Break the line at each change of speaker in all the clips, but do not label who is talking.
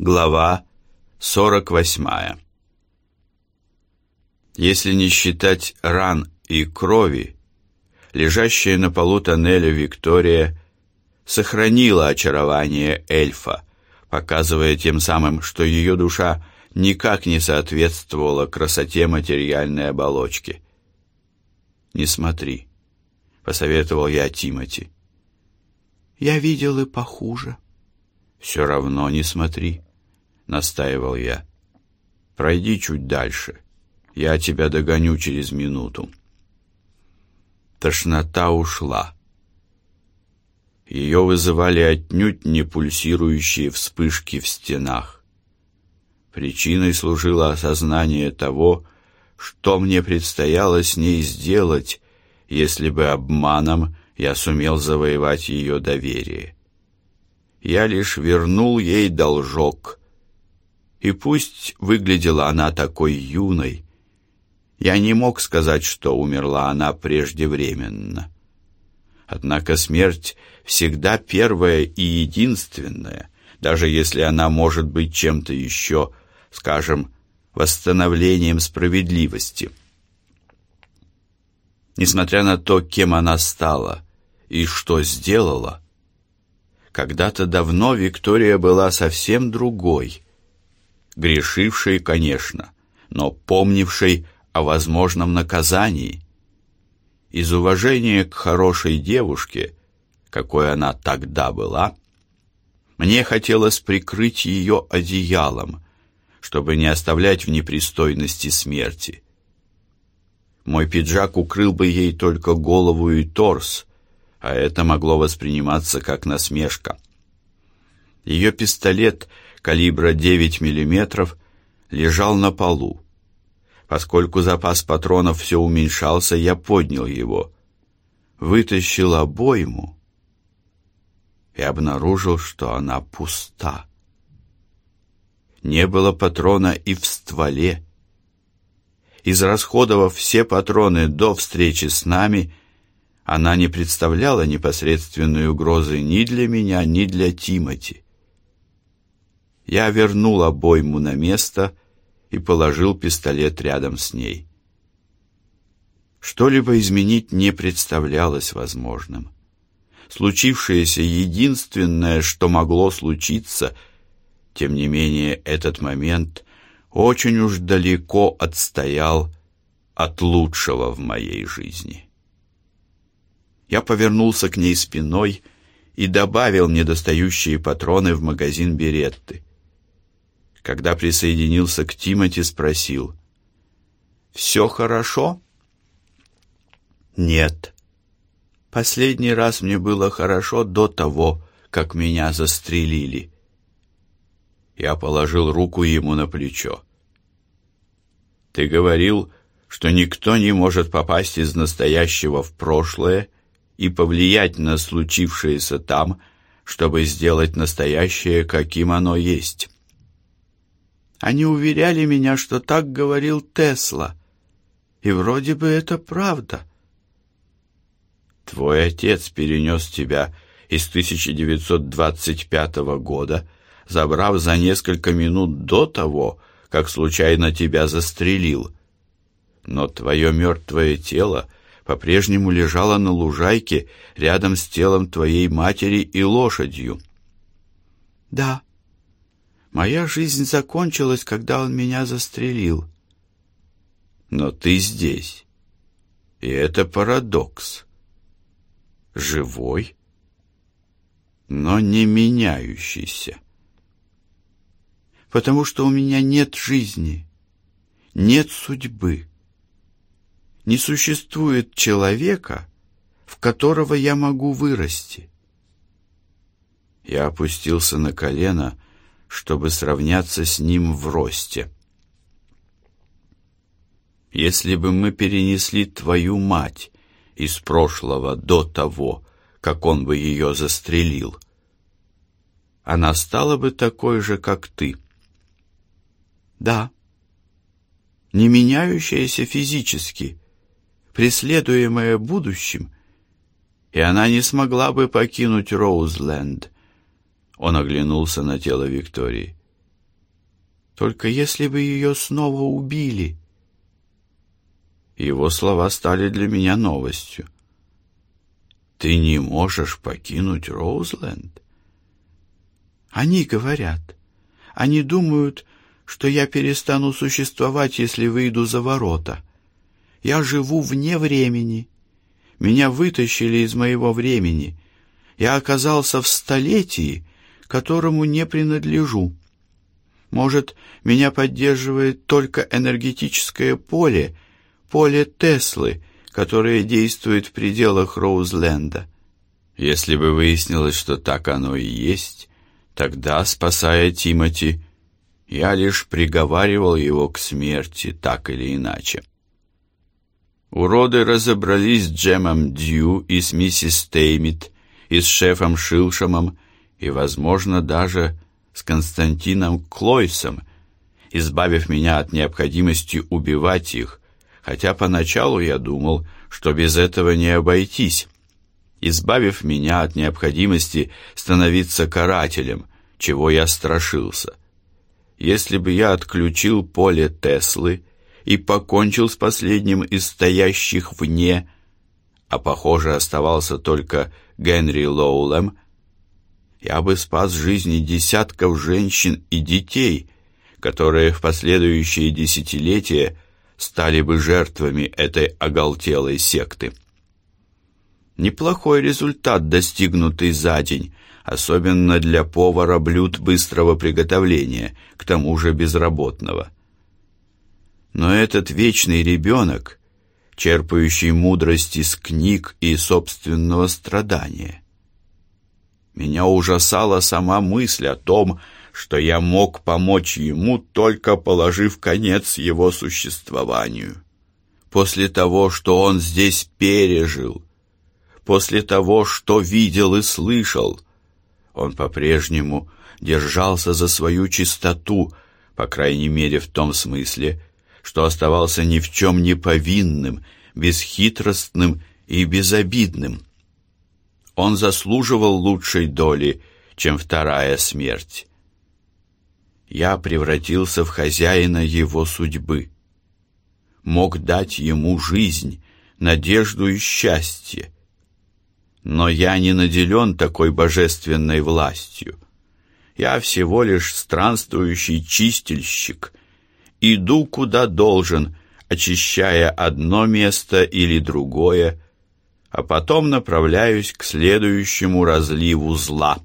Глава 48. Если не считать ран и крови, лежащая на полу тоннеля Виктория сохранила очарование эльфа, показывая тем самым, что ее душа никак не соответствовала красоте материальной оболочки. «Не смотри», — посоветовал я Тимоти.
«Я видел и похуже».
«Все равно не смотри», — настаивал я. «Пройди чуть дальше. Я тебя догоню через минуту». Тошнота ушла. Ее вызывали отнюдь не пульсирующие вспышки в стенах. Причиной служило осознание того, что мне предстояло с ней сделать, если бы обманом я сумел завоевать ее доверие. Я лишь вернул ей должок, и пусть выглядела она такой юной, я не мог сказать, что умерла она преждевременно. Однако смерть всегда первая и единственная, даже если она может быть чем-то еще, скажем, восстановлением справедливости. Несмотря на то, кем она стала и что сделала, когда-то давно Виктория была совсем другой, грешившей, конечно, но помнившей о возможном наказании. Из уважения к хорошей девушке, какой она тогда была, мне хотелось прикрыть ее одеялом, чтобы не оставлять в непристойности смерти. Мой пиджак укрыл бы ей только голову и торс, а это могло восприниматься как насмешка. Ее пистолет калибра 9 мм лежал на полу. Поскольку запас патронов все уменьшался, я поднял его, вытащил обойму и обнаружил, что она пуста. Не было патрона и в стволе. Израсходовав все патроны до встречи с нами, она не представляла непосредственной угрозы ни для меня, ни для Тимоти. Я вернул обойму на место и положил пистолет рядом с ней. Что-либо изменить не представлялось возможным. Случившееся единственное, что могло случиться, тем не менее этот момент очень уж далеко отстоял от лучшего в моей жизни. Я повернулся к ней спиной и добавил недостающие патроны в магазин Беретты. Когда присоединился к Тимоти, спросил: «Все хорошо?» «Нет. Последний раз мне было хорошо до того, как меня застрелили». Я положил руку ему на плечо. «Ты говорил, что никто не может попасть из настоящего в прошлое и повлиять на случившееся там, чтобы сделать настоящее, каким оно есть». Они уверяли меня, что так говорил Тесла, и вроде бы это правда. Твой отец перенес тебя из 1925 года, забрав за несколько минут до того, как случайно тебя застрелил. Но твое мертвое тело по-прежнему лежало на лужайке рядом с телом твоей матери и лошадью. Да. Моя жизнь закончилась, когда он меня застрелил. Но ты здесь. И это парадокс. Живой, но не меняющийся. Потому что у меня нет жизни, нет судьбы. Не существует человека, в которого я могу вырасти. Я опустился на колено, чтобы сравняться с ним в росте. Если бы мы перенесли твою мать из прошлого до того, как он бы ее застрелил, она стала бы такой же, как ты. Да, не меняющаяся физически, преследуемая будущим, и она не смогла бы покинуть Роузленд. Он оглянулся на тело Виктории.
Только если бы ее снова убили.
Его слова стали для меня новостью. Ты не можешь покинуть Роузленд?
Они говорят. Они думают, что я перестану существовать, если выйду за ворота. Я живу вне времени. Меня вытащили из моего времени. Я оказался в столетии, которому не принадлежу. Может, меня поддерживает только энергетическое поле, поле Теслы, которое действует в пределах Роузленда.
Если бы выяснилось, что так оно и есть, тогда, спасая Тимоти, я лишь приговаривал его к смерти, так или иначе. Уроды разобрались с Джемом Дью и с миссис Теймит, и с шефом Шилшемом, и, возможно, даже с Константином Клойсом, избавив меня от необходимости убивать их, хотя поначалу я думал, что без этого не обойтись, избавив меня от необходимости становиться карателем, чего я страшился. Если бы я отключил поле Теслы и покончил с последним из стоящих вне, а, похоже, оставался только Генри Лоулем, я бы спас жизни десятков женщин и детей, которые в последующие десятилетия стали бы жертвами этой оголтелой секты. Неплохой результат, достигнутый за день, особенно для повара блюд быстрого приготовления, к тому же безработного. Но этот вечный ребенок, черпающий мудрость из книг и собственного страдания. Меня ужасала сама мысль о том, что я мог помочь ему, только положив конец его существованию. После того, что он здесь пережил, после того, что видел и слышал, он по-прежнему держался за свою чистоту, по крайней мере в том смысле, что оставался ни в чем не повинным, бесхитростным и безобидным. Он заслуживал лучшей доли, чем вторая смерть. Я превратился в хозяина его судьбы. Мог дать ему жизнь, надежду и счастье. Но я не наделен такой божественной властью. Я всего лишь странствующий чистильщик. Иду куда должен, очищая одно место или другое, а потом направляюсь к следующему разливу зла.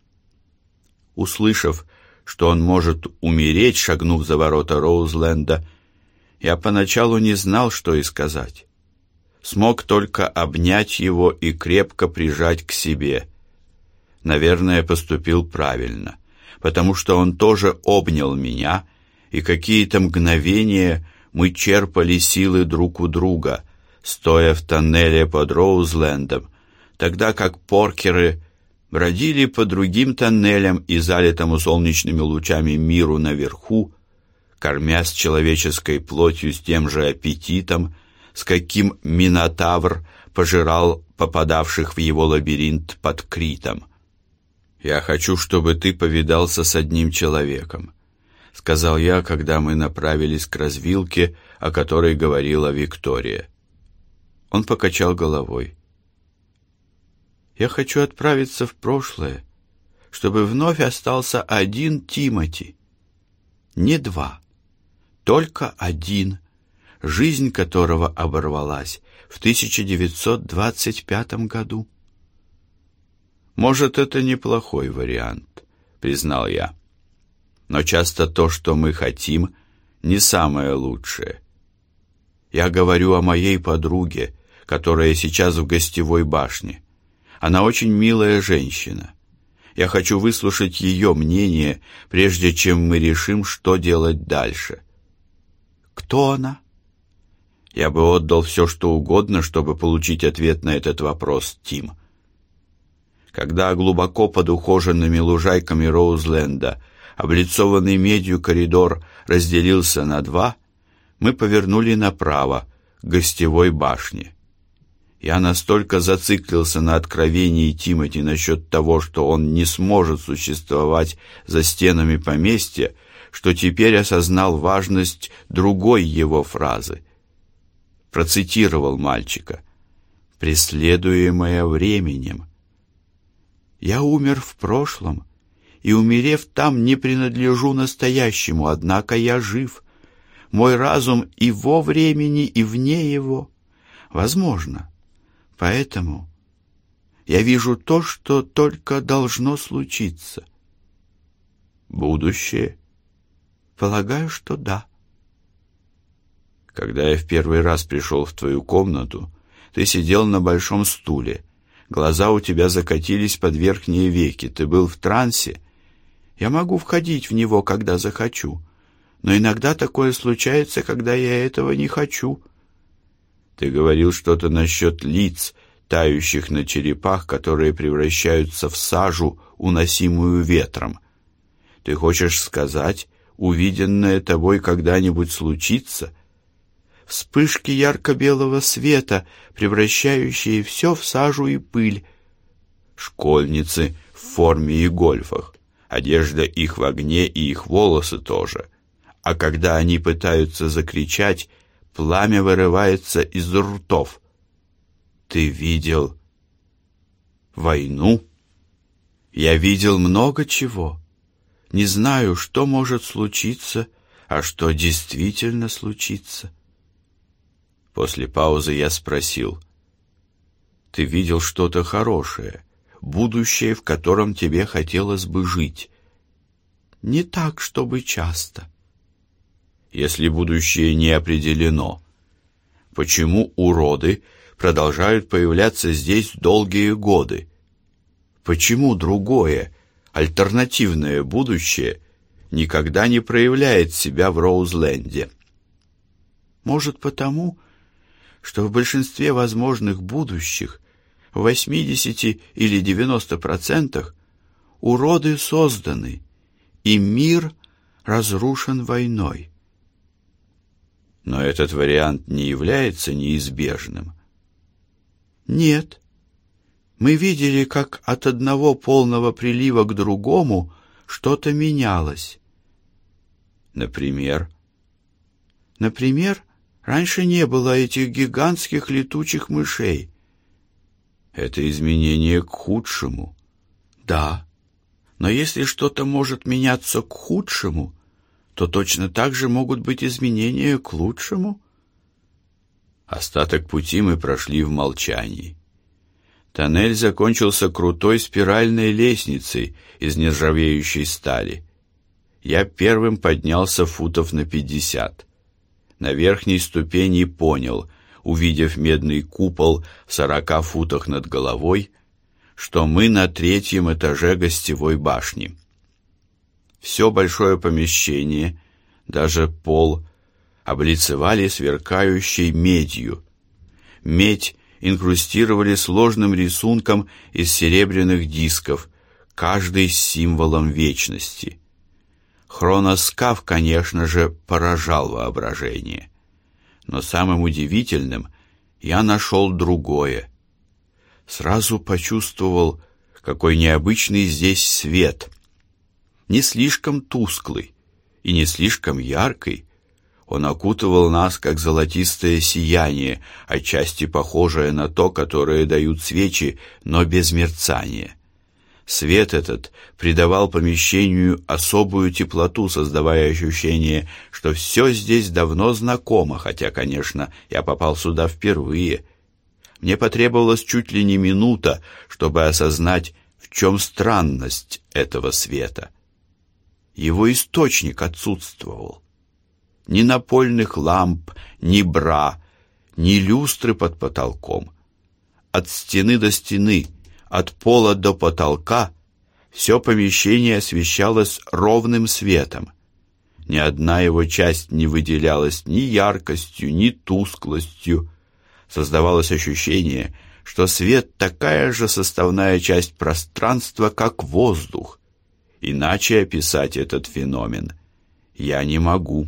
Услышав, что он может умереть, шагнув за ворота Роузленда, я поначалу не знал, что и сказать. Смог только обнять его и крепко прижать к себе. Наверное, поступил правильно, потому что он тоже обнял меня, и какие-то мгновения мы черпали силы друг у друга, стоя в тоннеле под Роузлендом, тогда как поркеры бродили по другим тоннелям и залитому солнечными лучами миру наверху, кормясь человеческой плотью с тем же аппетитом, с каким Минотавр пожирал попадавших в его лабиринт под Критом. «Я хочу, чтобы ты повидался с одним человеком», — сказал я, когда мы направились к развилке, о которой говорила Виктория. Он покачал головой. «Я хочу отправиться в прошлое, чтобы вновь остался один Тимоти. Не два, только один, жизнь которого оборвалась в 1925 году». «Может, это неплохой вариант», — признал я. «Но часто то, что мы хотим, не самое лучшее. Я говорю о моей подруге, которая сейчас в гостевой башне. Она очень милая женщина. Я хочу выслушать ее мнение, прежде чем мы решим, что делать дальше». «Кто она?» «Я бы отдал все, что угодно, чтобы получить ответ на этот вопрос, Тим». Когда глубоко под ухоженными лужайками Роузленда облицованный медью коридор разделился на два, мы повернули направо, к гостевой башне. Я настолько зациклился на откровении Тимоти насчет того, что он не сможет существовать за стенами поместья, что теперь осознал важность другой его фразы. Процитировал мальчика: «Преследуемая временем». «Я умер в прошлом, и, умерев там, не принадлежу настоящему, однако я жив. Мой разум и во времени, и вне его. Возможно. Поэтому я вижу то, что только должно случиться».
«Будущее?»
«Полагаю, что да».
«Когда я в первый раз пришел в твою комнату, ты сидел на большом стуле. Глаза у тебя закатились под верхние веки. Ты был в трансе.
Я могу входить в него, когда захочу, но иногда такое случается, когда я этого не хочу».
«Ты говорил что-то насчет лиц, тающих на черепах, которые превращаются в сажу, уносимую ветром. Ты хочешь сказать, увиденное тобой когда-нибудь случится?»
«Вспышки ярко-белого света, превращающие все в сажу и пыль».
«Школьницы в форме и гольфах. Одежда их в огне, и их волосы тоже. А когда они пытаются закричать, пламя вырывается из ртов. Ты видел войну?»
«Я видел много чего. Не знаю, что может случиться, а что действительно случится».
После паузы я спросил: «Ты видел что-то хорошее, будущее, в котором тебе хотелось бы жить?»
«Не так, чтобы часто».
«Если будущее не определено, почему уроды продолжают появляться здесь долгие годы? Почему другое, альтернативное будущее никогда не проявляет себя в Роузленде?»
«Может, потому, что в большинстве возможных будущих, в 80 или 90%, уроды созданы, и мир разрушен войной».
«Но этот вариант не является неизбежным?»
«Нет. Мы видели, как от одного полного прилива к другому что-то менялось».
«Например?»
«Например, раньше не было этих гигантских летучих мышей».
«Это изменение к худшему?»
«Да. Но если что-то может меняться к худшему, то точно так же могут быть изменения к лучшему».
Остаток пути мы прошли в молчании. Тоннель закончился крутой спиральной лестницей из нержавеющей стали. Я первым поднялся футов на 50. На верхней ступени понял, увидев медный купол в 40 футах над головой, что мы на 3-м этаже гостевой башни. Все большое помещение, даже пол, облицевали сверкающей медью. Медь инкрустировали сложным рисунком из серебряных дисков, каждый с символом вечности. Хроноскаф, конечно же, поражал воображение. Но самым удивительным я нашел другое. Сразу почувствовал, какой необычный здесь свет. Не слишком тусклый и не слишком яркий. Он окутывал нас, как золотистое сияние, отчасти похожее на то, которое дают свечи, но без мерцания. Свет этот придавал помещению особую теплоту, создавая ощущение, что все здесь давно знакомо, хотя, конечно, я попал сюда впервые. Мне потребовалось чуть ли не минута, чтобы осознать, в чем странность этого света. Его источник отсутствовал. Ни напольных ламп, ни бра, ни люстры под потолком. От стены до стены, от пола до потолка все помещение освещалось ровным светом. Ни одна его часть не выделялась ни яркостью, ни тусклостью. Создавалось ощущение, что свет такая же составная часть пространства, как воздух. Иначе описать этот феномен я не могу.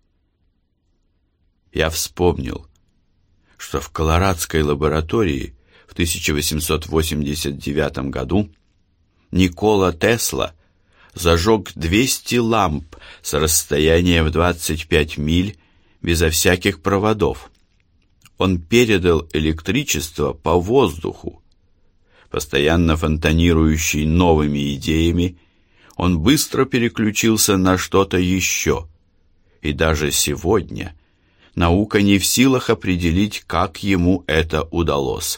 Я вспомнил, что в Колорадской лаборатории в 1889 году Никола Тесла зажег 200 ламп с расстояния в 25 миль безо всяких проводов. Он передал электричество по воздуху. Постоянно фонтанирующий новыми идеями, он быстро переключился на что-то еще. И даже сегодня наука не в силах определить, как ему это удалось.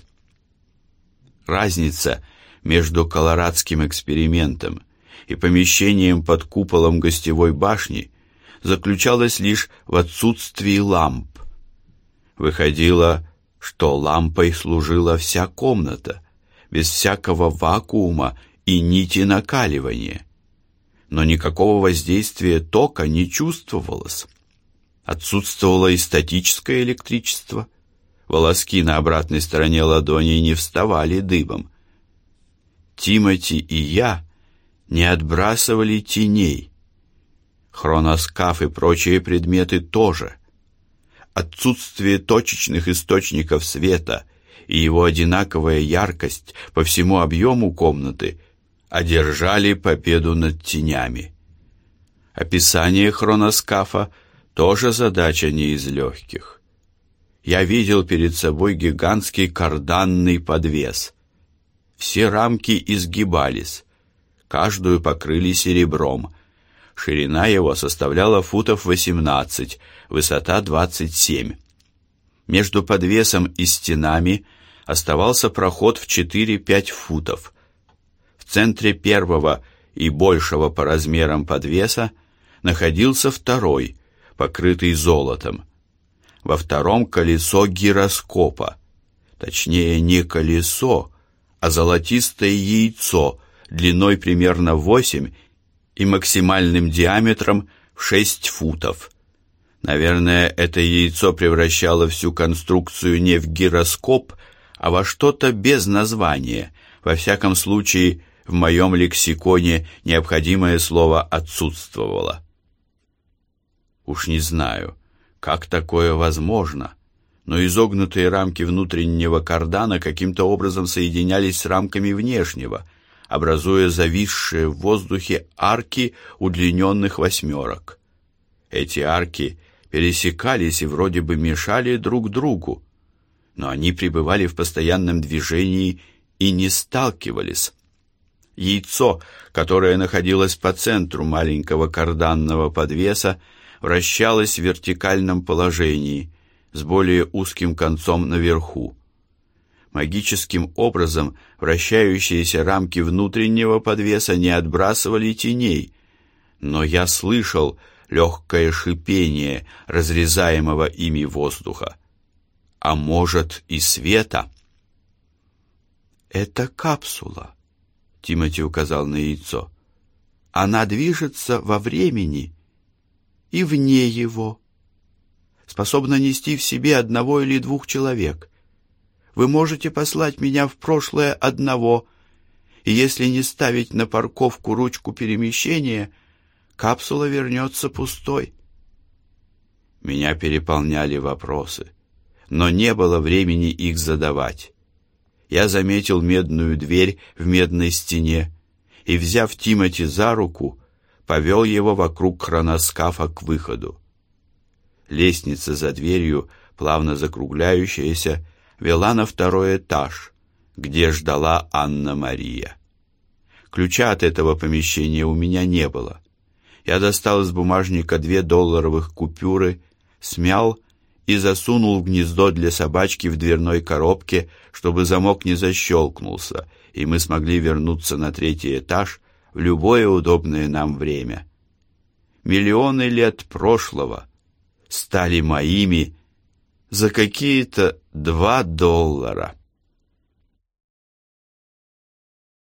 Разница между колорадским экспериментом и помещением под куполом гостевой башни заключалась лишь в отсутствии ламп. Выходило, что лампой служила вся комната, без всякого вакуума и нити накаливания. Но никакого воздействия тока не чувствовалось. Отсутствовало и статическое электричество. Волоски на обратной стороне ладони не вставали дыбом. Тимоти и я не отбрасывали теней. Хроноскаф и прочие предметы тоже. Отсутствие точечных источников света и его одинаковая яркость по всему объему комнаты одержали победу над тенями. Описание хроноскафа тоже задача не из легких. Я видел перед собой гигантский карданный подвес. Все рамки изгибались, каждую покрыли серебром. Ширина его составляла футов 18, высота 27. Между подвесом и стенами оставался проход в 4-5 футов. В центре первого и большего по размерам подвеса находился второй, покрытый золотом. Во втором колесо гироскопа, точнее не колесо, а золотистое яйцо длиной примерно 8 и максимальным диаметром в 6 футов. Наверное, это яйцо превращало всю конструкцию не в гироскоп, а во что-то без названия. Во всяком случае, в моем лексиконе необходимое слово отсутствовало. Уж не знаю, как такое возможно, но изогнутые рамки внутреннего кардана каким-то образом соединялись с рамками внешнего, образуя зависшие в воздухе арки удлиненных восьмерок. Эти арки пересекались и вроде бы мешали друг другу, но они пребывали в постоянном движении и не сталкивались. Яйцо, которое находилось по центру маленького карданного подвеса, вращалось в вертикальном положении, с более узким концом наверху. Магическим образом вращающиеся рамки внутреннего подвеса не отбрасывали теней, но я слышал легкое шипение разрезаемого ими воздуха. А может, и света? «Это капсула», — Тимоти указал на яйцо. «Она движется во времени и вне его. Способна нести в себе одного или двух человек. Вы можете послать меня в прошлое одного, и если не ставить на парковку ручку перемещения, капсула вернется пустой». Меня переполняли вопросы, но не было времени их задавать. Я заметил медную дверь в медной стене и, взяв Тимоти за руку, повел его вокруг хроноскафа к выходу. Лестница за дверью, плавно закругляющаяся, вела на второй этаж, где ждала Анна-Мария. Ключа от этого помещения у меня не было. Я достал из бумажника 2 долларовых купюры, смял и засунул в гнездо для собачки в дверной коробке, чтобы замок не защелкнулся, и мы смогли вернуться на 3-й этаж в любое удобное нам время. Миллионы лет прошлого стали моими за какие-то 2 доллара.